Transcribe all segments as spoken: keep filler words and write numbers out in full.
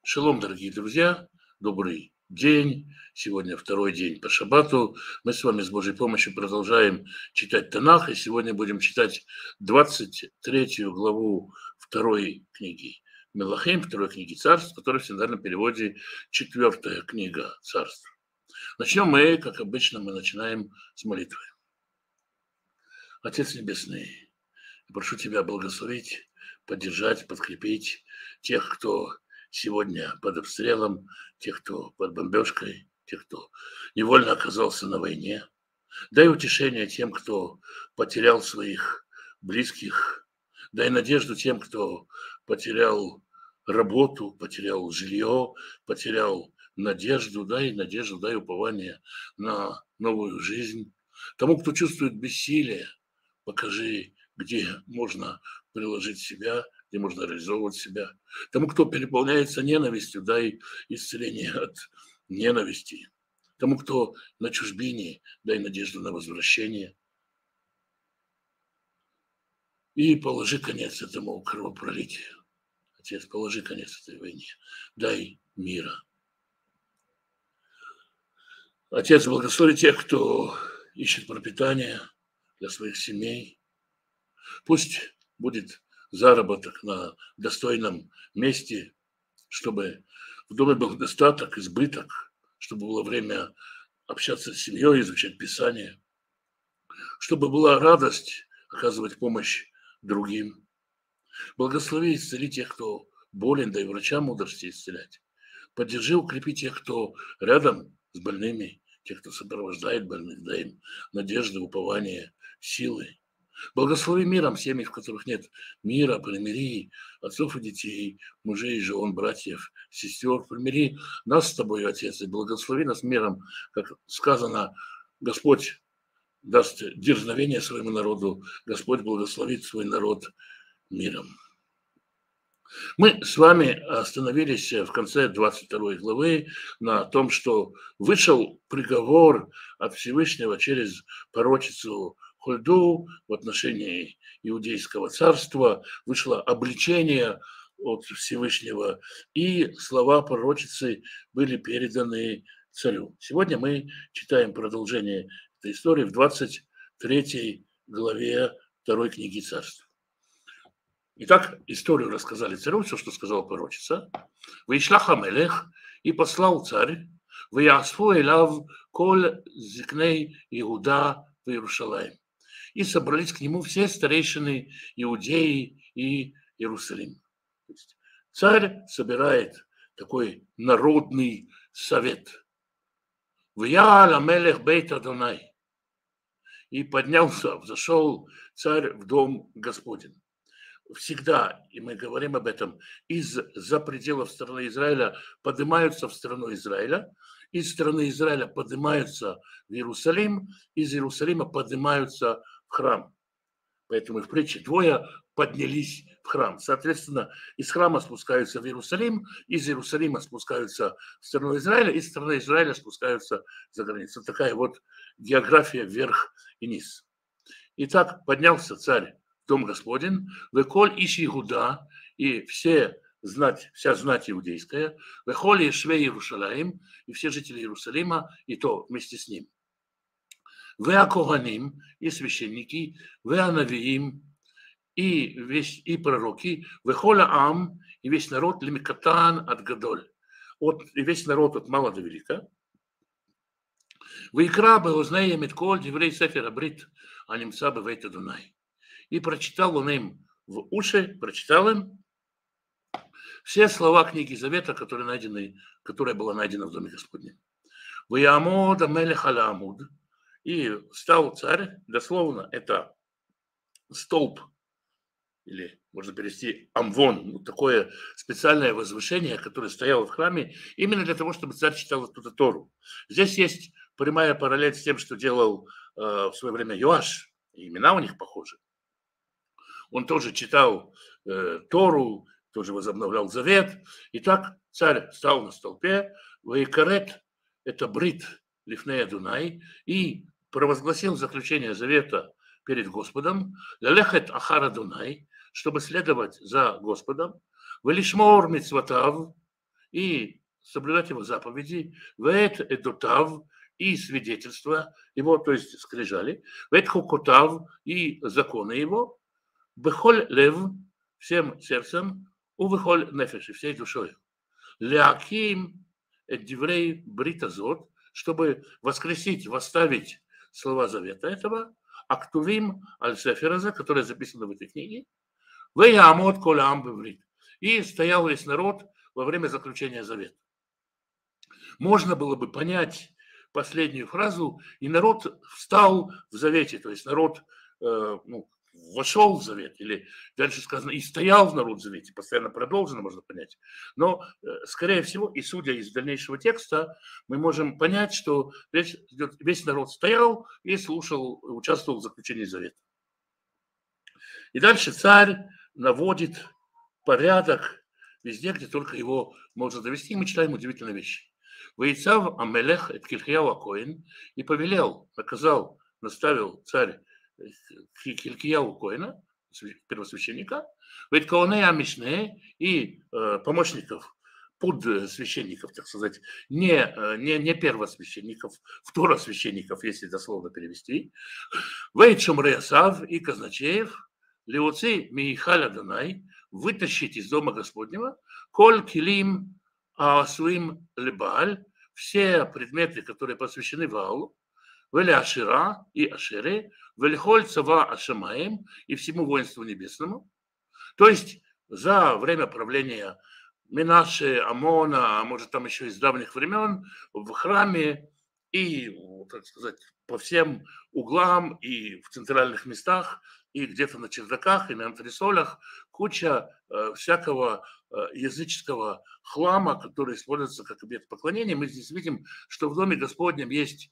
Шалом, дорогие друзья, добрый день. Сегодня второй день по шаббату. Мы с вами с Божьей помощью продолжаем читать Танах, и сегодня будем читать двадцать третью главу второй книги Мелахим, второй книги Царств, которая в синодальном переводе четвертая книга Царств. Начнем мы, как обычно, мы начинаем с молитвы. Отец Небесный, прошу Тебя благословить, поддержать, подкрепить тех, кто сегодня под обстрелом, тех, кто под бомбежкой, тех, кто невольно оказался на войне. Дай утешение тем, кто потерял своих близких. Дай надежду тем, кто потерял работу, потерял жилье, потерял надежду. Дай надежду, дай упование на новую жизнь. Тому, кто чувствует бессилие, покажи, где можно приложить себя, где можно реализовывать себя. Тому, кто переполняется ненавистью, дай исцеление от ненависти. Тому, кто на чужбине, дай надежду на возвращение. И положи конец этому кровопролитию. Отец, положи конец этой войне. Дай мира. Отец, благослови тех, кто ищет пропитание для своих семей. Пусть будет заработок на достойном месте, чтобы в доме был достаток, избыток, чтобы было время общаться с семьей, изучать Писание, чтобы была радость оказывать помощь другим. Благослови и исцели тех, кто болен, дай врачам мудрости исцелять. Поддержи, укрепи тех, кто рядом с больными, тех, кто сопровождает больных, дай им надежды, упование, силы. Благослови миром семьи, в которых нет мира, примири отцов и детей, мужей и жен, братьев, сестер. Примири нас с тобой, Отец, и благослови нас миром, как сказано, Господь даст дерзновение своему народу, Господь благословит свой народ миром. Мы с вами остановились в конце двадцать второй главы на том, что вышел приговор от Всевышнего через пророчицу Хульду в отношении Иудейского царства, вышло обличение от Всевышнего, и слова пророчицы были переданы царю. Сегодня мы читаем продолжение этой истории в двадцать третьей главе второй книги Царств. Итак, историю рассказали царю, все, что сказала пророчица. «Ваишлах амелех, и послал царь, ваясфу элав коль зикней Иуда в Иерушалаим. И собрались к нему все старейшины Иудеи и Иерусалим». То есть царь собирает такой народный совет. «Ваял амелех бейт Адонай». И поднялся, взошел царь в дом Господень. Всегда, и мы говорим об этом, из-за пределов страны Израиля поднимаются в страну Израиля, из страны Израиля поднимаются в Иерусалим, из Иерусалима поднимаются в храм. Поэтому в притче двое поднялись в храм. Соответственно, из храма спускаются в Иерусалим, из Иерусалима спускаются в страну Израиля, из страны Израиля спускаются за границу. Такая вот география вверх и низ. Итак, поднялся царь в дом Господень, веколь иш Иуда, и все знать, вся знать иудейская, вехоль ешве Иерушалаим, и все жители Иерусалима, и то вместе с ним. Веа Коганим, и священники, веа Навиим, и, весь, и пророки, вехоля Ам, и весь народ, лимикатан от Гадоль, от, и весь народ от мала до велика. Вейкра беознея митколь диврей сефер абрит, а немца бевейт Адонай. И прочитал он им в уши, прочитал им все слова книги Завета, которые найдены, которая была найдена в доме Господнем. Ваямод амелех аля амуд. И стал царь, дословно, это столб, или можно перевести амвон, ну, такое специальное возвышение, которое стояло в храме, именно для того, чтобы царь читал оттуда Тору. Здесь есть прямая параллель с тем, что делал э, в свое время Йоаш, и имена у них похожи. Он тоже читал э, Тору, тоже возобновлял завет. И так царь встал на столпе, ваикарет, это брит лифнея Дунай, и провозгласил заключение завета перед Господом, лелехет ахара Дунай, чтобы следовать за Господом, велишмор мицватав, и соблюдать его заповеди, вэт эдотав, и свидетельства его, то есть скрижали, вэт хукотав, и законы его, бехоль лев, всем сердцем, у бехоль нефеш, всей душой. Леаким эддиврей бритазот, чтобы воскресить, восставить слова завета этого, актувим аль-сефераза, которое записано в этой книге, вэямот колям беврит, и стоял весь народ во время заключения завета. Можно было бы понять последнюю фразу, и народ встал в завете, то есть народ э, ну, вошел в завет, или дальше сказано, и стоял в народ в завете, постоянно продолжено, можно понять. Но, э, скорее всего, и судя из дальнейшего текста, мы можем понять, что весь, весь народ стоял и слушал, участвовал в заключении завета. И дальше царь наводит порядок везде, где только его можно довести. И мы читаем удивительные вещи. «Ваицав Амелех эт Хилкияу ха-Коэн» и повелел, наказал, наставил царь Хилкияу Коэна, первосвященника, «Ваит Коэнея Мишне» и э, помощников, подсвященников, так сказать, не, не, не первосвященников, второсвященников, если дословно перевести, «Ваит Шомрей Асав» и казначеев, «Леоци Михаля Данай» вытащить из дома Господнего, «Коль килим асуим лебааль» все предметы, которые посвящены Ваалу, «Вели Ашира» и Ашере, «Велихоль Цава Ашамаем» и всему воинству небесному. То есть за время правления Минаши, Амона, а может там еще из давних времен, в храме и, так сказать, по всем углам и в центральных местах, и где-то на чердаках, и на антресолях куча э, всякого э, языческого хлама, который используется как объект поклонения. Мы здесь видим, что в Доме Господнем есть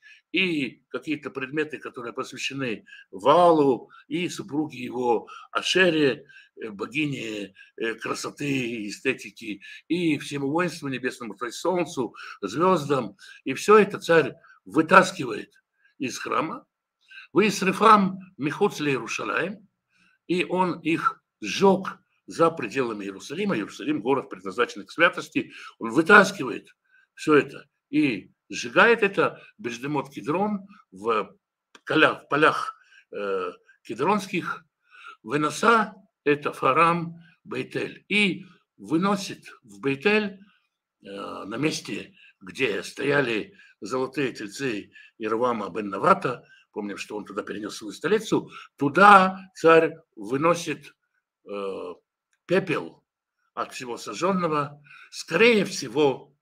и какие-то предметы, которые посвящены Ваалу, и супруге его Ашере, э, богине э, красоты, эстетики, и всему воинству небесному, то есть солнцу, звездам. И все это царь вытаскивает из храма. «Ваисрифам михуц ле-Иерушалаим», и он их сжег за пределами Иерусалима. Иерусалим – город, предназначенный к святости. Он вытаскивает все это и сжигает это Беждемот Кедрон в полях, в полях э, кедронских. «Выноса» – это Фарам Бейтель. И выносит в Бейтель, э, на месте, где стояли золотые тельцы Иервама бен Навата, помним, что он туда перенес свою столицу, туда царь выносит э, пепел от всего сожженного. Скорее всего,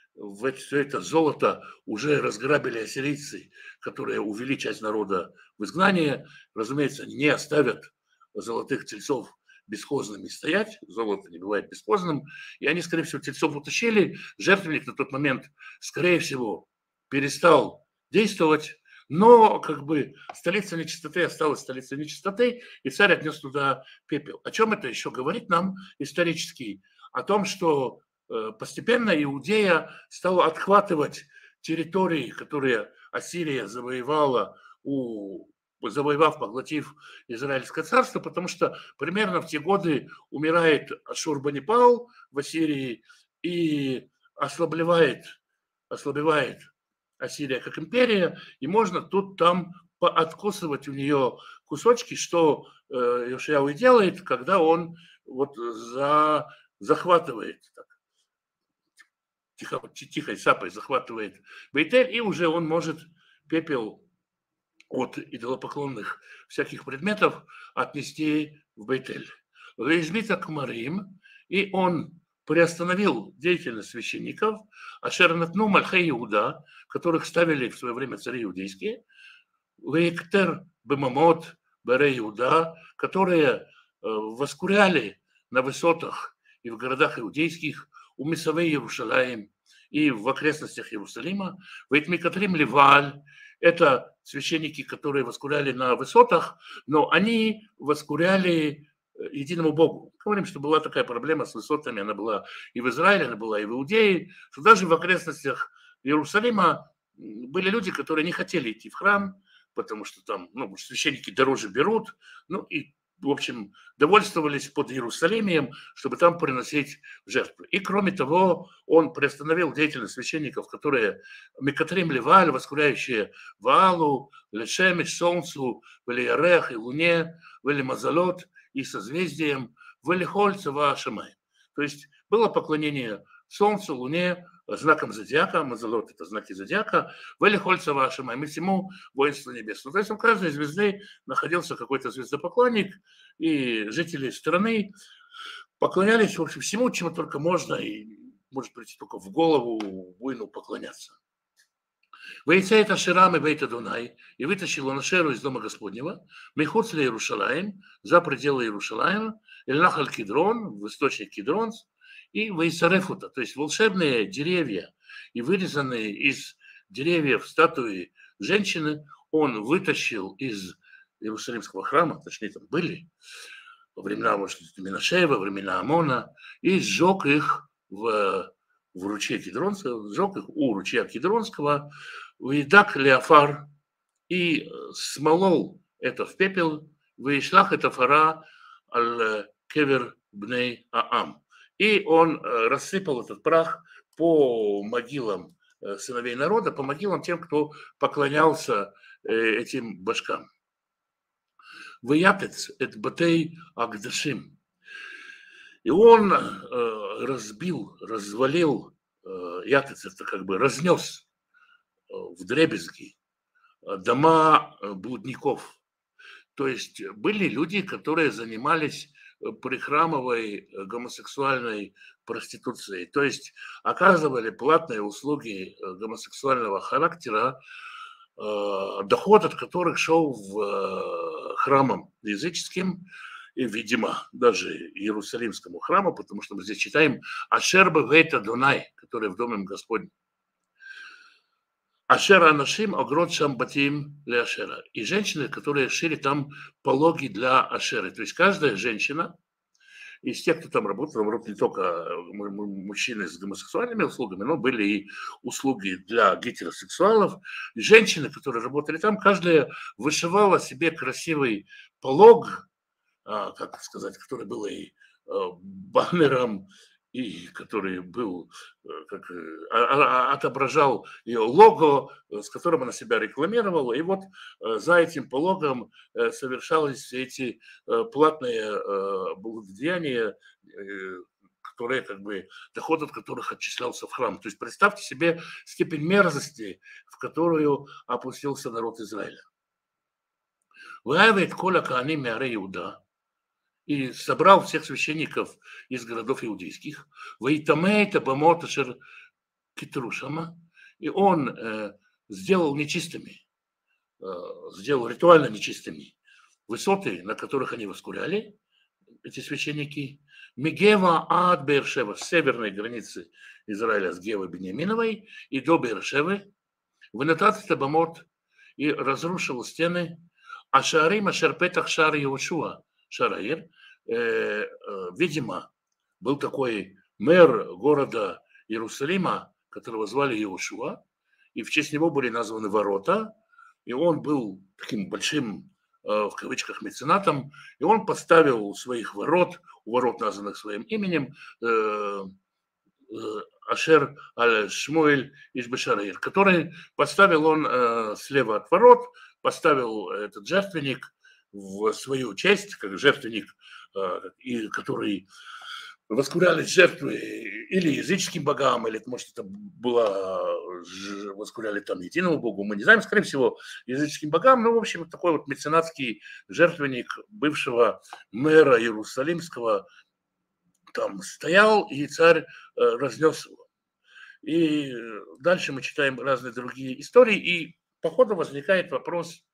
в все это золото уже разграбили ассирийцы, которые увели часть народа в изгнание. Разумеется, они не оставят золотых тельцов бесхозными стоять, золото не бывает бесхозным, и они, скорее всего, тельцов утащили. Жертвенник на тот момент, скорее всего, перестал действовать, но как бы столица нечистоты осталась столицей нечистоты, и царь отнес туда пепел. О чем это еще говорит нам исторически? О том, что постепенно Иудея стала отхватывать территории, которые Ассирия завоевала, у, завоевав, поглотив Израильское царство, потому что примерно в те годы умирает Ашурбанипал в Ассирии и ослабевает, ослабевает Ассирия как империя, и можно тут там пооткусывать у нее кусочки, что э, Йошаяу и делает, когда он вот за, захватывает, так, тихо, тихой сапой захватывает Бейтель, и уже он может пепел от идолопоклонных всяких предметов отнести в Бейтель. Веизбита Кмарим, и он приостановил деятельность священников, Ашернатну Мальхей Иуда, которых ставили в свое время цари иудейские, Вейктер Бемамот Бере Иуда, которые воскуряли на высотах и в городах иудейских, у Месавей Иерушалаим и в окрестностях Иерусалима, Вейтмикатрим Ливаль, это священники, которые воскуряли на высотах, но они воскуряли единому Богу. Говорим, что была такая проблема с высотами, она была и в Израиле, она была и в Иудее, что даже в окрестностях Иерусалима были люди, которые не хотели идти в храм, потому что там ну, священники дороже берут, ну и в общем, довольствовались под Иерусалимом, чтобы там приносить жертвы. И кроме того, он приостановил деятельность священников, которые Микатрим Леваль, воскуряющие Ваалу, Лешемиш, Солнцу, Велиарех и Луне, Вели Мазалот и созвездием, Вели Хольца Вашамай. То есть было поклонение Солнцу, Луне, знаком зодиака, Мазалот – это знаки зодиака, Вели Хольца Вашамай, и всему воинству небесному. То есть у каждой звезды находился какой-то звездопоклонник, и жители страны поклонялись, в общем, всему, чему только можно, и может прийти только в голову воину поклоняться. Вейцеет Ашерам и Бейт Адонай, и вытащил он Ашеру из дома Господнего, Мехуц ли Иерушалаим, за пределы Иерушалаима, Эль-Нахаль Кидрон, в источник Кидрон, и Вейсарефута, то есть волшебные деревья, и вырезанные из деревьев статуи женщины, он вытащил из Иерусалимского храма, точнее там были, во времена, может, Менаше, во времена Амона, и сжег их в, в ручье Кидронского, сжег их у ручья Кидронского, Уидак Леофар, и смолол это в пепел, Вейшлах это фара аль кевер бней Аам. И он рассыпал этот прах по могилам сыновей народа, по могилам тем, кто поклонялся этим башкам. Ваятец это батей агдашим. И он э, разбил, развалил, э, ятец это как бы разнес э, вдребезги дома блудников. То есть были люди, которые занимались прихрамовой гомосексуальной проституцией. То есть оказывали платные услуги гомосексуального характера, доход от которых шел в храмам языческим, и, видимо, даже Иерусалимскому храму, потому что мы здесь читаем «Ашер бевейт Адонай», который в Доме Господнем. «Ашер анашим огрот шам батим ле Ашера». И женщины, которые шили там пологи для Ашеры. То есть каждая женщина из тех, кто там работал, там работали не только мужчины с гомосексуальными услугами, но были и услуги для гетеросексуалов. И женщины, которые работали там, каждая вышивала себе красивый полог, как сказать, который был и баннером, и который был, как, отображал ее лого, с которым она себя рекламировала. И вот за этим пологом совершались все эти платные благодеяния, которые, как бы, доход от которых отчислялся в храм. То есть представьте себе степень мерзости, в которую опустился народ Израиля. «Ваявит коля каани миаре Иуда», и собрал всех священников из городов иудейских, «Ваитамейта бамот ашер китрушама», и он э, сделал нечистыми, э, сделал ритуально нечистыми высоты, на которых они воскуряли, эти священники, Мегева ад Беершева, с северной границы Израиля, с Гевы Бениаминовой, и до Беершевы, вынатат табамот, и разрушил стены, а шарим ашер петах шар Йошуа, Шараир, э, э, видимо, был такой мэр города Иерусалима, которого звали Иошуа, и в честь него были названы ворота, и он был таким большим, э, в кавычках, меценатом, и он поставил у своих ворот, у ворот, названных своим именем, э, э, Ашер аль-Шмуэль Ишбешараир, который поставил он э, слева от ворот, поставил этот жертвенник в свою честь, как жертвенник, и который воскурялись жертвы или языческим богам, или, может, это было, воскуряли там единому богу, мы не знаем, скорее всего, языческим богам, но, в общем, такой вот меценатский жертвенник бывшего мэра Иерусалимского там стоял, и царь разнес его. И дальше мы читаем разные другие истории, и по ходу возникает вопрос.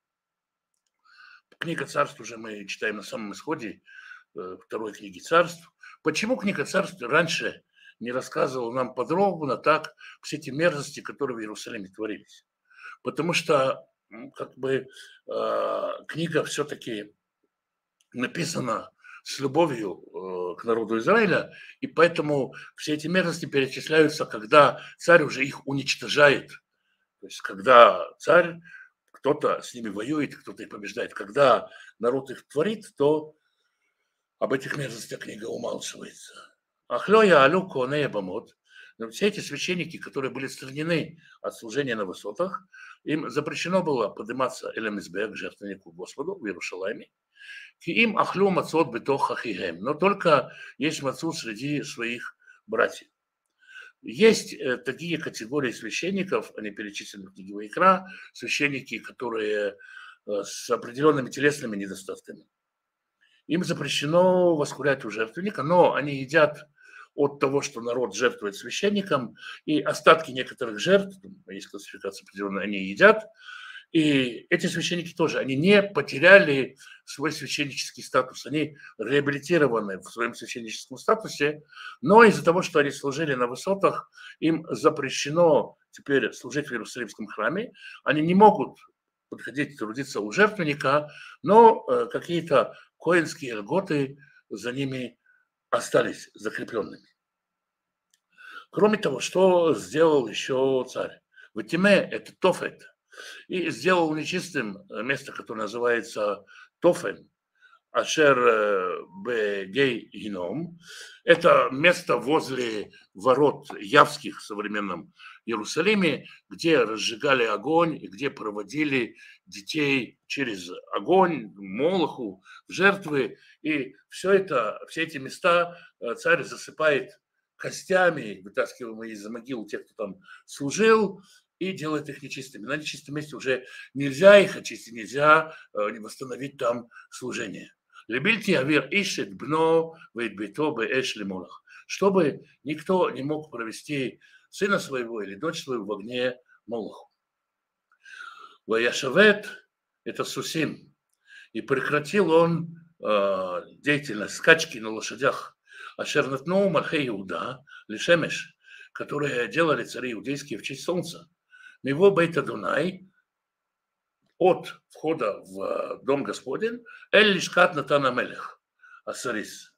Книга царств уже мы читаем на самом исходе второй книги царств. Почему книга царств раньше не рассказывала нам подробно так все эти мерзости, которые в Иерусалиме творились? Потому что, как бы, книга все-таки написана с любовью к народу Израиля, и поэтому все эти мерзости перечисляются, когда царь уже их уничтожает. То есть когда царь, кто-то с ними воюет, кто-то их побеждает. Когда народ их творит, то Об этих мерзостях книга умалчивается. Ахлёя алю коне бамот. Но все эти священники, которые были отстранены от служения на высотах, им запрещено было подниматься элемизбе к жертвеннику Господу в Иерушалайме. Ки им ахлю мацот бетох ахихем. Но только есть мацу среди своих братьев. Есть э, такие категории священников, они перечислены в книге Ваикра, священники, которые э, с определенными телесными недостатками. Им запрещено воскурять у жертвенника, но они едят от того, что народ жертвует священникам, и остатки некоторых жертв, есть классификация определенная, они едят. И эти священники тоже, они не потеряли свой священнический статус, они реабилитированы в своем священническом статусе, но из-за того, что они служили на высотах, им запрещено теперь служить в Иерусалимском храме, они не могут подходить трудиться у жертвенника, но какие-то коинские льготы за ними остались закрепленными. Кроме того, что сделал еще царь? Ватиме – это тофет, и сделал нечистым место, которое называется Тофен, Ашер Бегей Гином. Это место возле ворот Явских в современном Иерусалиме, где разжигали огонь и где проводили детей через огонь, молоху, жертвы. И все это, все эти места царь засыпает костями, вытаскиваемые из могил тех, кто там служил, и делает их нечистыми. На нечистом месте уже нельзя их очистить, нельзя э, восстановить там служение. Лебильти авир ишет бно вейтбито беэш лемолах. Чтобы никто не мог провести сына своего или дочь свою в огне молоху. Ваяшавет – это сусим. И прекратил он э, деятельность скачки на лошадях. Ашернатну мархе Иуда лишемеш, которые делали цари иудейские в честь солнца. Миво бейта Дунай, от входа в дом Господень, эль лишкат Натана Мелех, Асарис,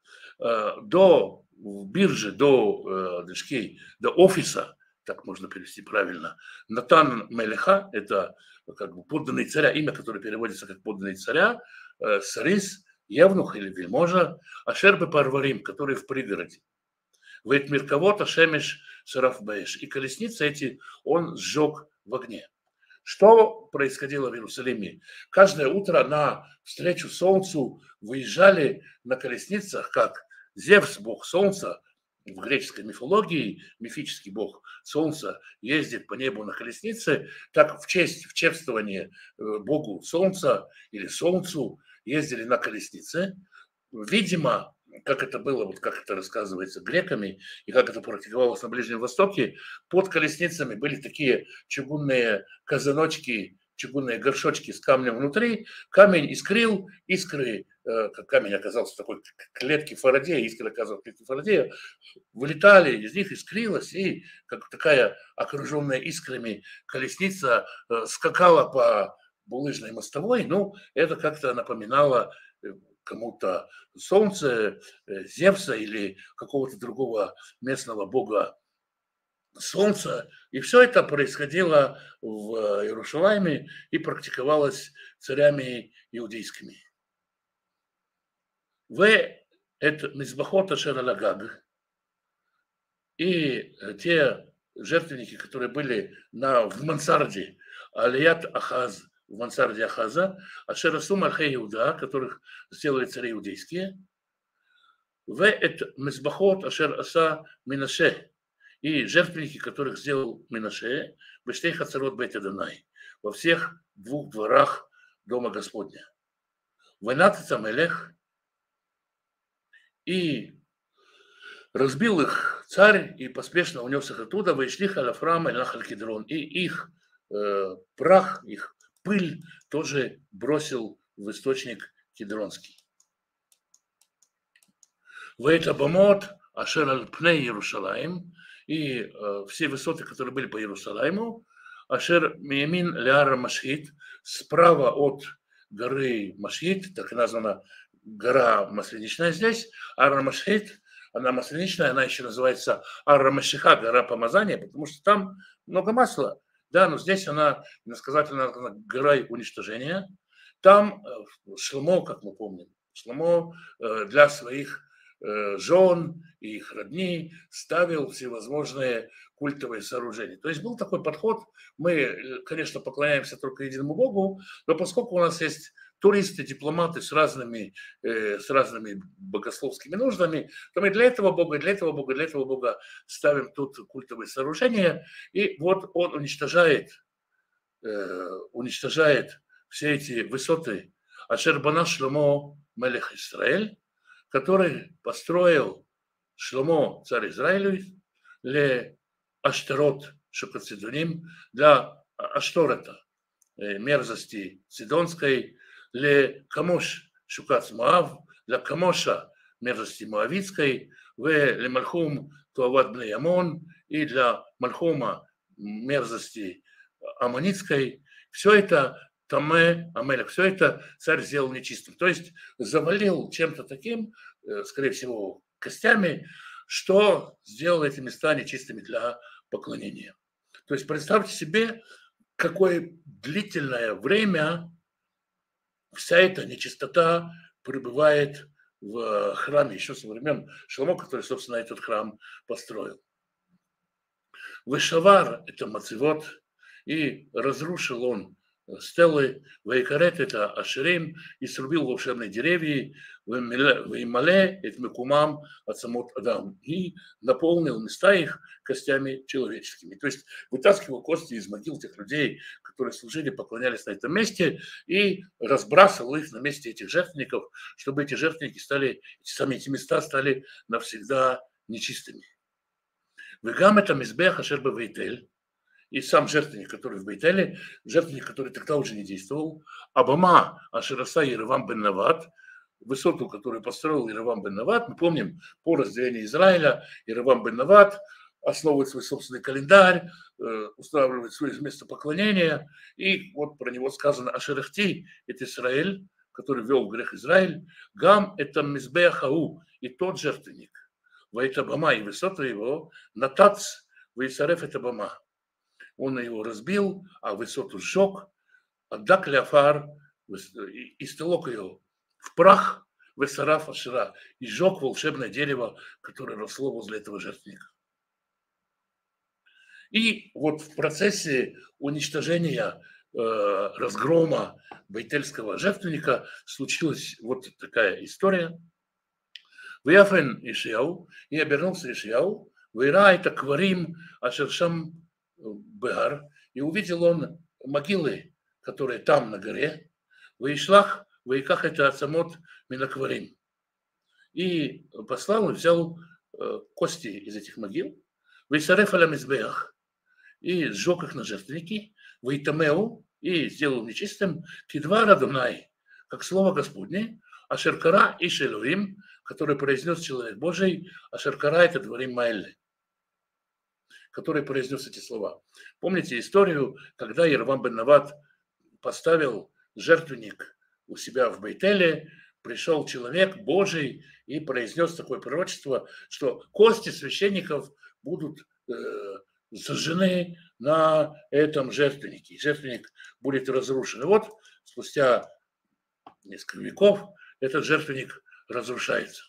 до биржи, до дышки, до офиса, так можно перевести правильно, Натан Мелеха, это как бы подданный царя, имя, которое переводится как подданный царя, Сарис, Евнух или Вельможа, Ашербе Парварим, который в пригороде. Вейт Мирковота Шемеш Сарафбаэш. И колесницы эти он сжег в огне. Что происходило в Иерусалиме? Каждое утро на встречу солнцу выезжали на колесницах, как Зевс, бог солнца, в греческой мифологии, мифический бог солнца, ездит по небу на колеснице, так в честь, в чествование богу солнца или солнцу ездили на колеснице. Видимо, как это было, вот как это рассказывается греками, и как это практиковалось на Ближнем Востоке, под колесницами были такие чугунные казаночки, чугунные горшочки с камнем внутри, камень искрил, искры, как камень оказался в такой клетке Фарадея, искры оказалась в клетке Фарадея, вылетали, из них искрилось, и как такая окруженная искрами колесница скакала по булыжной мостовой. Ну, это как-то напоминало кому-то солнце, Зевса или какого-то другого местного бога солнца. И все это происходило в Иерусалиме и практиковалось царями иудейскими. В это мизбахот ашер аль-Агаг. И те жертвенники, которые были на, в мансарде Алият Ахаз, в мансарде Ахаза, Ашерасу Мархе Иуда, которых сделали цари иудейские, в эт мизбахот Ашер Аса Минаше, и жертвенники, которых сделал Минаше, Бештей Хацарот Бейт Адонай, во всех двух дворах Дома Господня. Войнат Цамелех, и разбил их царь, и поспешно унес их оттуда, Вайшлих Аляфрам и Нахаль Кедрон, и их э, прах, их пыль тоже бросил в источник Кедронский. Вейта Бамот, Ашер Аль-Пней Иерушалаим, и э, все высоты, которые были по Иерусалиму, Ашер Миямин Ляра Машхит, справа от горы Машхит, так и названа гора Масленичная здесь, Ара Машхит, она масленичная, она еще называется Ара Машиха, гора помазания, потому что там много масла. Да, но здесь она иносказательно гора уничтожения. Там Шломо, как мы помним, Шломо для своих жен и их родней ставил всевозможные культовые сооружения. То есть был такой подход, мы, конечно, поклоняемся только единому Богу, но поскольку у нас есть туристы, дипломаты с разными, э, с разными богословскими нуждами, то мы для этого Бога, для этого Бога, для этого Бога ставим тут культовые сооружения, и вот он уничтожает, э, уничтожает все эти высоты Ашер бана Шломо мелех Исраэль, который построил Шломо, царь Израиля, для Аштерот Шукацидуним, для Ашторета, мерзости Сидонской, для Камош Шукац Моав, для Камоша мерзости Моавицкой, для Мальхум Туават Бней Амон и для Мальхума мерзости Аммонитской. Все это Таме, Амелек, все это царь сделал нечистым. То есть завалил чем-то таким, скорее всего, костями, что сделал эти места нечистыми для поклонения. То есть представьте себе, какое длительное время вся эта нечистота пребывает в храме еще со времен Шломо, который, собственно, этот храм построил. Вышавар – это мацивот, и разрушил он стелы, Вайкарет – это Ашерим, и срубил волшебные деревья, Ваймале – это Мекумам, Ацамот Адам, и наполнил места их костями человеческими. То есть вытаскивал кости из могил тех людей, которые служили, поклонялись на этом месте, и разбрасывал их на месте этих жертвенников, чтобы эти жертвенники стали, сами эти места стали навсегда нечистыми. Вегам это Мизбех Ашер Бавейтель, и сам жертвенник, который в Бейтеле, жертвенник, который тогда уже не действовал, Абама Ашераса Еревам бен Нават, высоту, которую построил Еревам бен Нават. Мы помним, по разделению Израиля Еревам бен Нават основывает свой собственный календарь, устанавливает свое место поклонения, и вот про него сказано Ашерахти, это Израиль, который вел в грех Израиль, Гам это Мизбех Ау, и тот жертвенник, Ваита Бама, и высота его, Натац, Ваисареф это Бама. Он его разбил, а высоту сжег, отдак ляфар, и стелок ее в прах, весараф ашира, и сжег волшебное дерево, которое росло возле этого жертвенника. И вот в процессе уничтожения, э, разгрома бейтельского жертвенника случилась вот такая история. Вяфен Ишияу, и обернулся Ишияу, вейра это кварим ашершам Бегар, и увидел он могилы, которые там на горе, вышлах, выиках это ацамот минакварим. И послал и взял кости из этих могил, вейсареф аля мизбеах, и сжег их на жертвенники, вейтамеу, и сделал нечистым, кидва радунай, как слово Господне, ашеркара иш Элоим, который произнес человек Божий, ашеркара это дворим маэлли, который произнес эти слова. Помните историю, когда Еревам бен Нават поставил жертвенник у себя в Бейтеле, пришел человек Божий и произнес такое пророчество, что кости священников будут э, сожжены на этом жертвеннике. Жертвенник будет разрушен. И вот спустя несколько веков этот жертвенник разрушается.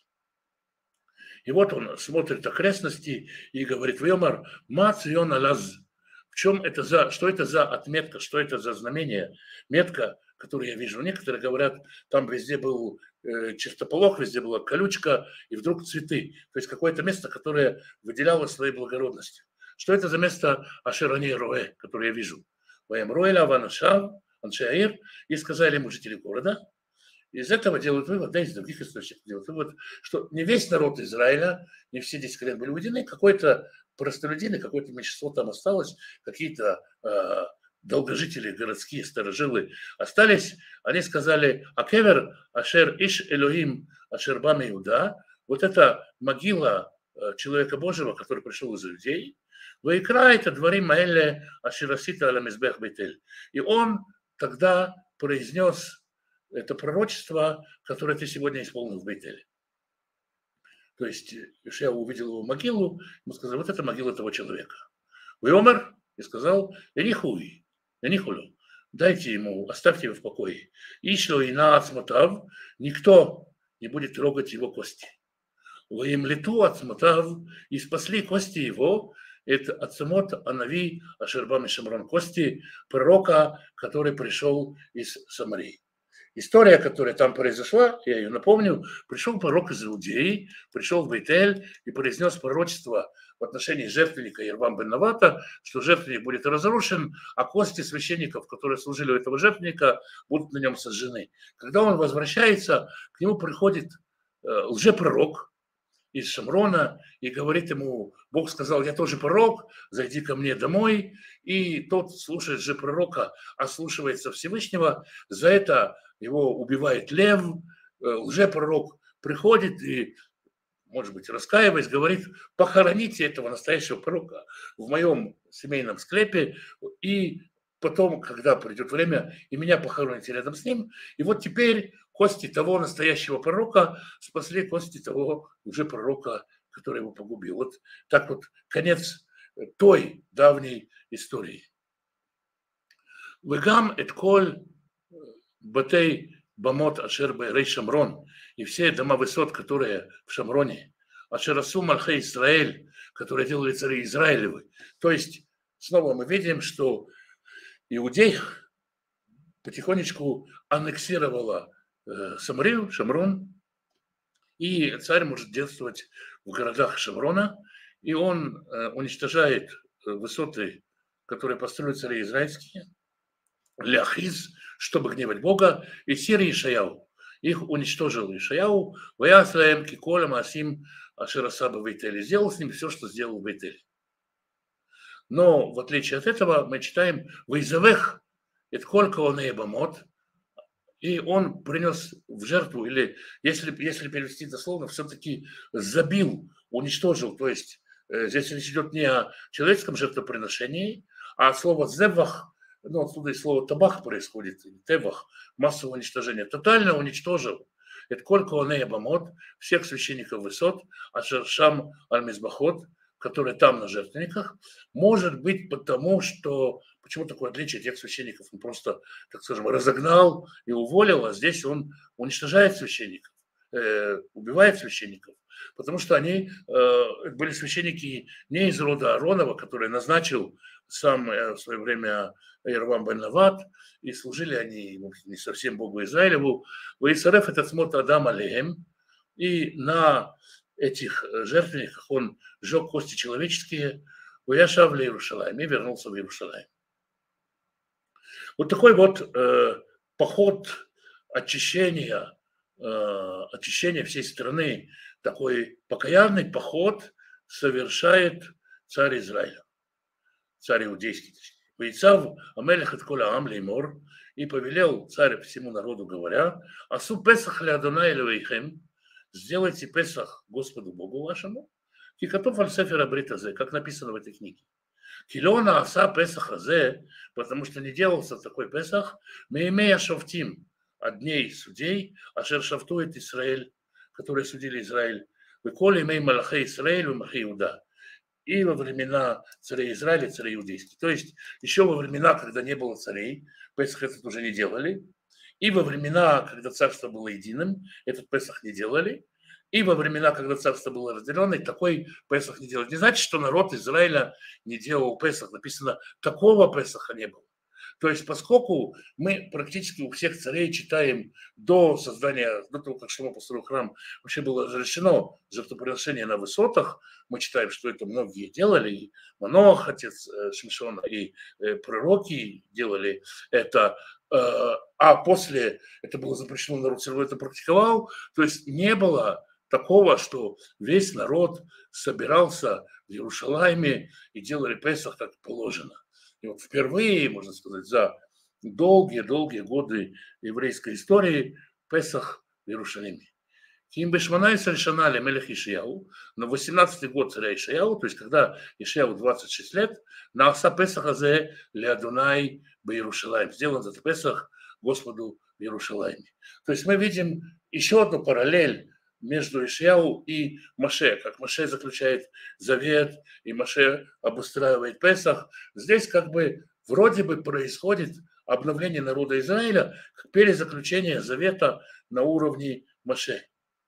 И вот он смотрит окрестности и говорит: «Вьомар, ма цион алаз». В чем это за, что это за отметка, что это за знамение, метка, которую я вижу. Некоторые говорят, там везде был э, чертополох, везде была колючка, и вдруг цветы. То есть какое-то место, которое выделяло своей благородностью. Что это за место Ашерани Роэ, которое я вижу? Ваям Роэля Ванашав, Аншаир, и сказали ему жители города. Из этого делают вывод, да, из других источников делают вывод, что не весь народ Израиля, не все десять колен были уведены, какой-то простолюдины, какое-то меньшинство там осталось, какие-то э, долгожители, городские старожилы остались. Они сказали: «Акевер ашер иш Элохим ашер бам Иуда». Вот это могила э, человека Божьего, который пришел из Иудеи. «Ваикра это дворим маэлле ашерасита аля мизбех бейтель». И он тогда произнес это пророчество, которое ты сегодня исполнил в Бейтеле. То есть Ишия увидел его могилу, ему сказал: вот это могила этого человека. Виомер и сказал: «Энихуй, энихулю, дайте ему, оставьте его в покое. Ишло и на ацматав, никто не будет трогать его кости. Воим лету от смотав, и спасли кости его, это Ацемот Анави Ашербам и Шамрон, кости пророка, который пришел из Самарии. История, которая там произошла, я ее напомню, пришел пророк из Иудеи, пришел в Бейтель и произнес пророчество в отношении жертвенника Ербам бен Навата, что жертвенник будет разрушен, а кости священников, которые служили у этого жертвенника, будут на нем сожжены. Когда он возвращается, к нему приходит э, лжепророк из Шамрона и говорит ему: Бог сказал, я тоже пророк, зайди ко мне домой. И тот слушает же пророка, ослушивается Всевышнего, за это его убивает лев. Лжепророк приходит и, может быть, раскаиваясь, говорит: похороните этого настоящего пророка в моем семейном склепе, и потом, когда придет время, и меня похороните рядом с ним. И вот теперь кости того настоящего пророка спасли кости того уже пророка, который его погубил. Вот так вот конец той давней истории. Вегам эт коль батей бамот ашер бэйрей Шамрон, и все дома высот, которые в Шамроне, ашерасу мальхей Израиль, которые делали цари Израилевы. То есть снова мы видим, что Иудей потихонечку аннексировала э, Самарию, Шамрон, и царь может действовать в городах Шамрона, и он э, уничтожает высоты, которые построили цари израильские, ляхиз, чтобы гневать Бога, и Сирий Ишаяу. Их уничтожил Ишаяу, ваясраем киколя маасим ашерасаба в Бейтеле. Сделал с ним все, что сделал в Бейтеле. Но в отличие от этого мы читаем «Вейзавех эт коль коаней бамот», и он принес в жертву, или если, если перевести дословно, все-таки забил, уничтожил. То есть здесь речь идет не о человеческом жертвоприношении, а от слова «зевах», ну, отсюда и слово «табах» происходит, «тевах», массовое уничтожение. Тотально уничтожил эт коль коаней бамот, всех священников высот, ашершам аль-мизбахот, которые там на жертвенниках, может быть потому, что... Почему такое отличие тех священников? Он просто, так скажем, разогнал и уволил, а здесь он уничтожает священников, э, убивает священников, потому что они э, были священники не из рода Ааронова, который назначил сам э, в свое время Ербам бен Нават, и служили они не совсем Богу Израилеву. «Ваисареф этот смот Адам алеем», и на этих жертвенниках он сжег кости человеческие, «Ваяшав ле Иерушалаим», и вернулся в Иерушалаим. Вот такой вот э, поход очищения, э, очищения всей страны, такой покаянный поход совершает царь Израиля, царь иудейский. «Вейцав амелех эт коль аам леймор», и повелел царь всему народу, говоря: «Асу песах ле Адонай элокейхем», сделайте Песах Господу Богу вашему, кикатов аль-сефер абрит азе, как написано в этой книге. Килона аса Песах азе, потому что не делался такой Песах, меимея шафтим, от дней судей, ашер шафтует Израиль, которые судили Израиль, выколи имей малахей Израиль, малахей Иуда, и во времена царей Израиля, царей иудейских. То есть еще во времена, когда не было царей, Песах этот уже не делали, и во времена, когда царство было единым, этот Песах не делали, и во времена, когда царство было разделенное, такой Песах не делали. Не значит, что народ Израиля не делал Песах. Написано, такого Песаха не было. То есть, поскольку мы практически у всех царей читаем до создания, до того, как Шломо построил храм, вообще было разрешено жертвоприношение на высотах, мы читаем, что это многие делали, и Маноах, отец Шимшона, и пророки делали это, а после это было запрещено, народ все равно это практиковал, то есть не было такого, что весь народ собирался в Иерушалайме и делали Песах как положено. И вот впервые, можно сказать, за долгие-долгие годы еврейской истории Песах в Иерушалиме. Ким бешманайса шана мелех Ишаяу, на восемнадцатый год царя Ишаяу, то есть когда Ишаяу двадцать шесть лет, на аса Песах азе ле Адонай бе Иерушалайм, сделан этот Песах Господу в Иерушалайме. То есть мы видим еще одну параллель между Ишаяу и Моше, как Моше заключает завет, и Моше обустраивает Песах. Здесь как бы вроде бы происходит обновление народа Израиля, как перезаключение завета на уровне Моше.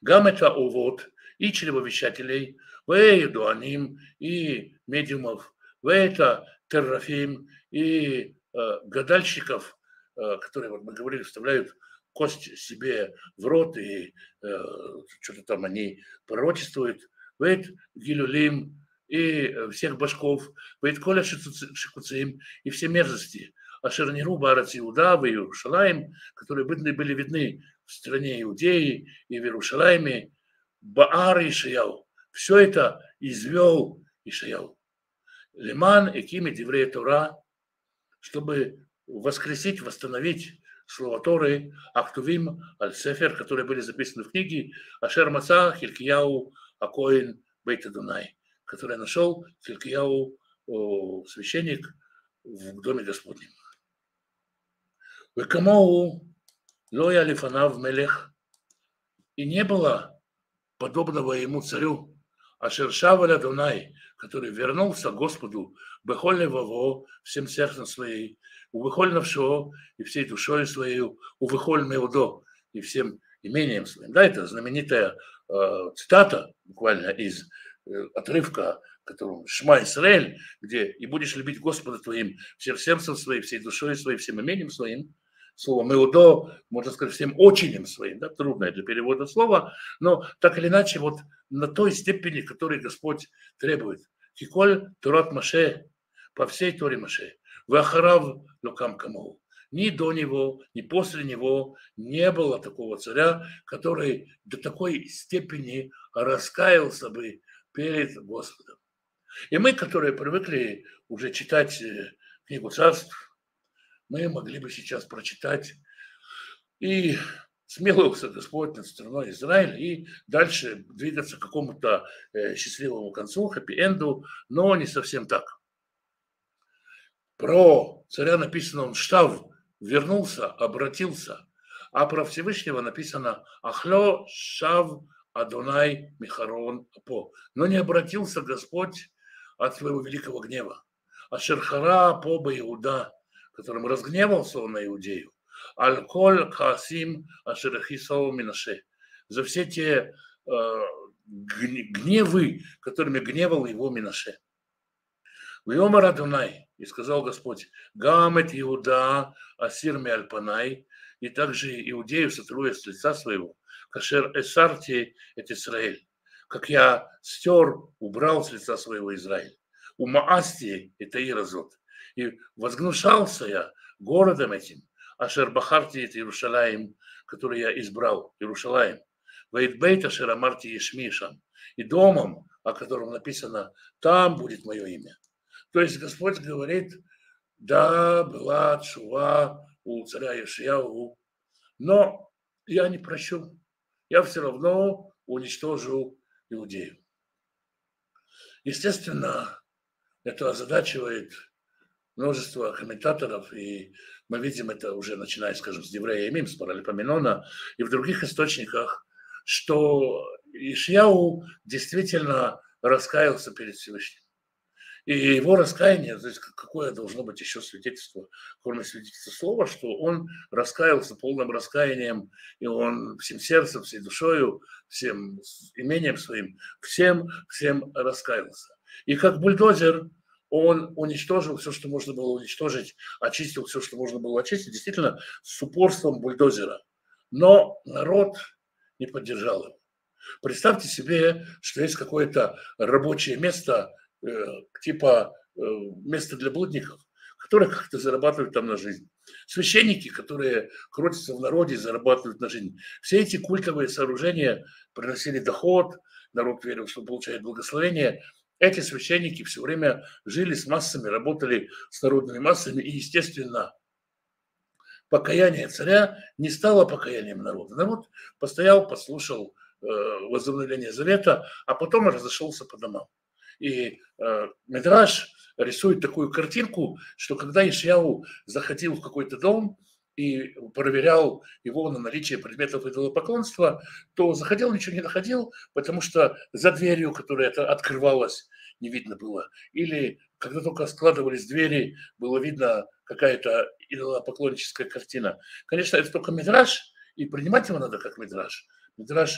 Гамета увод и чревовещателей, вэй дуаним и медиумов, вэйта террафим и э, гадальщиков, э, которые, вот мы говорили, вставляют кость себе в рот и э, что-то там они пророчествуют, вэйт гилюлим и всех башков, вэйт коля шикуцим и все мерзости, ашерниру барац Иуда в Иерушалаим, которые были видны в стране Иудеи и в Иерушалайме, Баар Ишаяу. Все это извел Ишаяу. Лиман Экими Деврея Тора, чтобы воскресить, восстановить слова Торы, Актувим Аль-Сефер, которые были записаны в книге Ашер Маца Хилкияу Акоин Бейт Адунай, который нашел Хилкияу, священник, в доме Господнем. Векамоу лоя лифанав мелех, и не было подобного ему царю, Ашершаваля Дунай, который вернулся к Господу бехоль леваво, всем сердцем своей, у бехоль навшо, и всей душой своей, у бехоль меудо, и всем имением своим. Да, это знаменитая э, цитата, буквально из э, отрывка, которому Шма Исраэль, где «и будешь любить Господа твоим всем сердцем своим, всей душой своей, всем имением своим». Слово «меудо», можно сказать, всем очинем своим, да, трудное для перевода слова, но так или иначе вот на той степени, которой Господь требует. Киколь Турат Маше, по всей Торе Маше, Вахарав Лукам Камоу. Ни до него, ни после него не было такого царя, который до такой степени раскаялся бы перед Господом. И мы, которые привыкли уже читать книгу Царств, мы могли бы сейчас прочитать и смиловался Господь над страной Израиль и дальше двигаться к какому-то э, счастливому концу, хэппи-энду, но не совсем так. Про царя написано, он штав, вернулся, обратился, а про Всевышнего написано Ахло Шав Адонай Михарон Апо. Но не обратился Господь от своего великого гнева. Ашерхара Поба Иуда, которым разгневался он на Иудею. Аль-Коль Хасим Ашерахисау Минаше. За все те э, гневы, которыми гневал его Минаше. Вьомар Адонай, и сказал Господь, Гамет Иуда Асир Миальпанай, и также Иудею сотру с лица своего, Кашер Эсарти эт Исраэль, как я стер, убрал с лица своего Израиль. У Маасти это Иразот. И возгнушался я городом этим, Ашер Бахарти это Иерушалаим, который я избрал, Иерушалаим. Ваидбейт Ашер Амарти Ешмишам, и домом, о котором написано, там будет мое имя. То есть Господь говорит, да, была тшува у царя Йошияу, но я не прощу, я все равно уничтожу Иудею. Естественно, это озадачивает множество комментаторов, и мы видим это уже начиная, скажем, с Деврея Мим, с Паралипоменона и в других источниках, что Йошияу действительно раскаялся перед Всевышним. И его раскаяние, то есть какое должно быть еще свидетельство, кроме свидетельства слова, что он раскаялся полным раскаянием, и он всем сердцем, всей душою, всем имением своим, всем, всем раскаялся. И как бульдозер он уничтожил все, что можно было уничтожить, очистил все, что можно было очистить, действительно, с упорством бульдозера. Но народ не поддержал его. Представьте себе, что есть какое-то рабочее место, типа место для блудников, которые как-то зарабатывают там на жизнь. Священники, которые крутятся в народе и зарабатывают на жизнь. Все эти культовые сооружения приносили доход, народ верил, что получает благословение. Эти священники все время жили с массами, работали с народными массами, и, естественно, покаяние царя не стало покаянием народа. Народ постоял, послушал э, возобновление завета, а потом разошелся по домам. И э, Мидраш рисует такую картинку, что когда Йошияу заходил в какой-то дом и проверял его на наличие предметов идолопоклонства, то заходил, ничего не находил, потому что за дверью, которая это открывалась, не видно было. Или когда только складывались двери, было видно какая-то идолопоклонническая картина. Конечно, это только Мидраш, и принимать его надо как Мидраш. Мидраш